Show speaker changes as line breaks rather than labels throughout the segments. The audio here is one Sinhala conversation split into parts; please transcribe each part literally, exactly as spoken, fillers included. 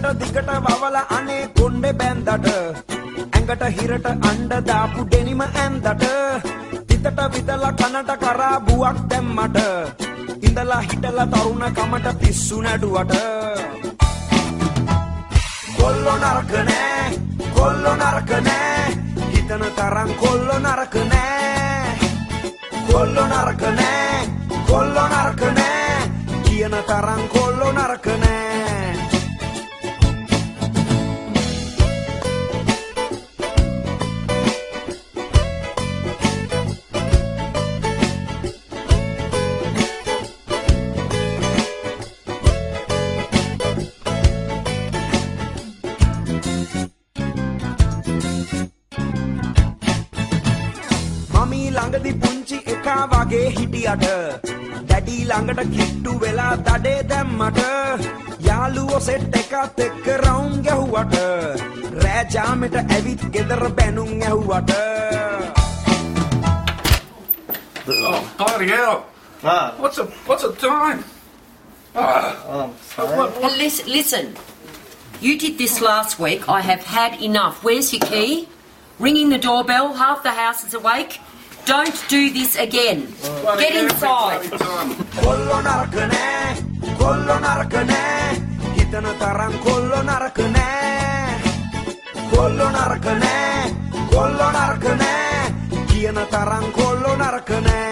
දිගට දිගට වවල අනේ කොණ්ඩේ බැන්දට ඇඟට හිරට අඬ දාපු ඩෙනිම ඇන්දට හිතට විදලා කනට කරා බුවක් දැම්මට ඉඳලා හිටලා තරුණ කමට පිස්සු නැඩුවට කොල්ලෝ නරක නෑ කොල්ලෝ නරක නෑ හිතන තරම් කොල්ලෝ නරක නෑ කොල්ලෝ නරක නෑ කොල්ලෝ නරක නෑ කියන තරම් කොල්ලෝ නරක නෑ ළඟදී පුංචි එකා වගේ හිටියට ඩැඩි ළඟට කිට්ටු වෙලා දඩේ දැම්මට යාළුවෝ සෙට් එකත් එක්ක රවුම් ගැහුවට රෑ ජාමෙට ඇවිත් ගෙදර බැනුම් ඇහුවට
Oh, bloody hell.
Ah.
What's the, what's the time? Ah.
Oh, sorry.
Well, listen, listen, you did this last week. I have had enough. Where's your key? Ringing the doorbell, half the house is awake. Don't do this again.
Bloody
Get
hell,
inside.
bloody time.
කොල්ලෝ නරක නෑ කොල්ලෝ නරක නෑ හිතන තරම් කොල්ලෝ නරක නෑ කොල්ලෝ නරක නෑ කොල්ලෝ නරක නෑ කියන තරම් කොල්ලෝ නරක නෑ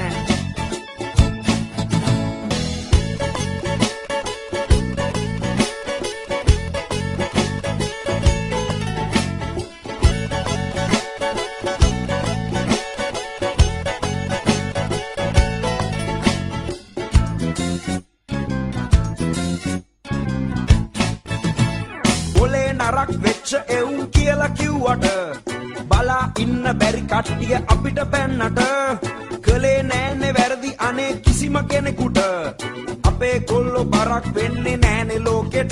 නරක් වෙච්ච එවුන් කියලා කිව්වට බලා ඉන්න බැරි කට්ටිය අපිට බැන්නට කලේ නෑනේ වැරදි අනේ කිසිම කෙනෙකුට අපේ කොල්ලෝ බරක් වෙන්නේ නෑනේ ලෝකෙට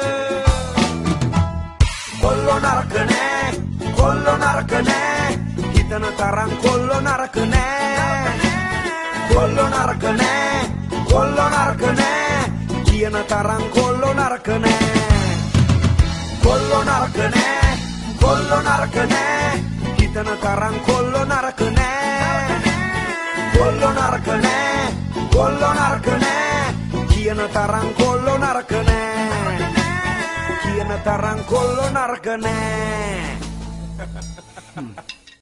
කොල්ලෝ නරක නෑ කොල්ලෝ නරක නෑ හිතන තරම් කොල්ලෝ නරක නෑ කොල්ලෝ නරක නෑ කොල්ලෝ නරක නෑ කියන තරම් කොල්ලෝ නරක නෑ කොල්ලෝ නරක නෑ කොල්ලෝ නරක නෑ හිතන තරම් කොල්ලෝ නරක නෑ කොල්ලෝ නරක නෑ කොල්ලෝ නරක නෑ කියන තරම් කොල්ලෝ නරක නෑ කියන තරම් කොල්ලෝ නරක නෑ